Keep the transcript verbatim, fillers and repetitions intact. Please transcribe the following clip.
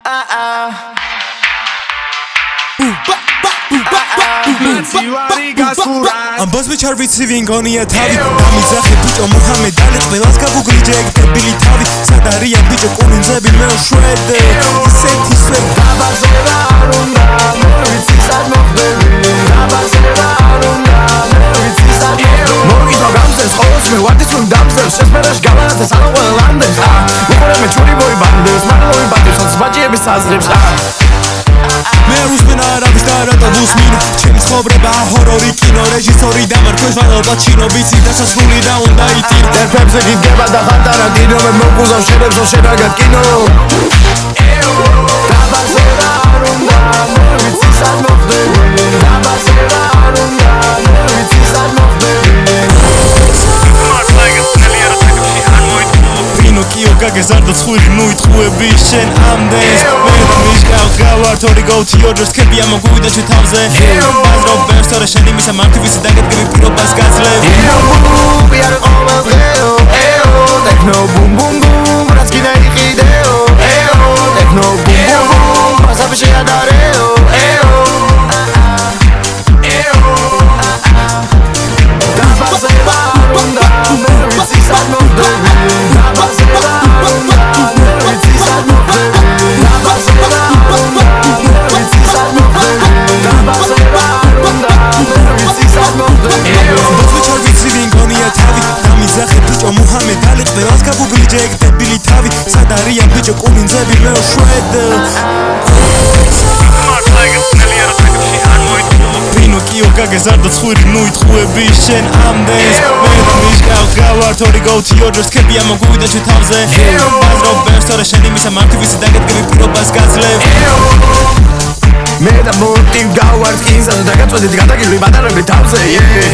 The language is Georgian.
ამბავს მეჩარ ვიცი ვინ გონია თავი დამიზახე ბიჭო მუჰამედალი ყველას გავუგლიჯე ეგ დებილი თავი სად არიან ბიჭო კუნძები მე შვედ ისეთი სვერ დაბაზება არ უნდა მე ვიცი სად მოხდები დაბაზება არ უნდა მე ვიცი სად მოხდები მოგიწვა გამზელს ყოველს მე ვარდის რომ დამზელს შესმერაშ გავანათა სალო ყველანდეს უყურე მე ჩური ბოი ბანდეს მანლოვი ბატიშონს ბაჭიების საზრებს მე უსმენ არავის და რატო ვუსმინო ჩემი ცხოვრება ჰორორი კინო რეჟისორი დამარქვეს ვალობა ჩინო ვიცი დასასრული და უნდა იტირო ერთებზე გიდგება და ხანტარა კინო მე მოგუზავ შენებს რომ შენაგად კინო დაბაზება არ უნდა მე ვიცი სად მოხდები დაბაზება არ უნდა მე ვიცი სად მოხდები პინოკიო გაგეზარდა ცხვირი ნუ იტყუები შენ ამდენს მე და მიშკავ გავართ ორი გოუთი ორჯერ სქებია მოგვივიდა ჩვენ თავზე ბაზრო ბერსტორე შენი მისა მარტი ვიცი დაგედგები პირობას გაძლევ ბუმბუმ არ ყოველ დღეო ეო ტექნო ბუმ ბუმ ბუმ რაც კიდე იყიდეო ეო ტექნო ბუმ ბუმ ბუმ მასაბი შეადარეო ეო ეო დაბაზება არ უნდა მე ვიცი სად მოხდები დაბაზება არ უნდა მე ვიცი სად მოხდები დაბაზება არ უნდა მე ვიცი სად მოხდები დაბაზება არ უნდა მე ვიცი სად მოხდები ამბობს მეჩარ ვიცი ვინ გონია თავი დამიზახე ბიჭო მუჰამედალი ყველას გავუგლიჯე ეგ დებილი თავი სად არიან ბიჭო კუნძები მე შვედ პინოკიო გაგეზარდა ცხვირი ნუ იტყუები შენ ამდენს მე და მიშკავ გავართ ორი გოუთი ორჯერ სქებია მოგვივიდა ჩვენ თავზე ბაზრო ბერსტორე შენი მისა მარტი ვიცი დაგედგები პირობას გაძლევ მე და მორტი გავართ კინსა და დაგაწვედით გადაგილვი ბატარები თავზე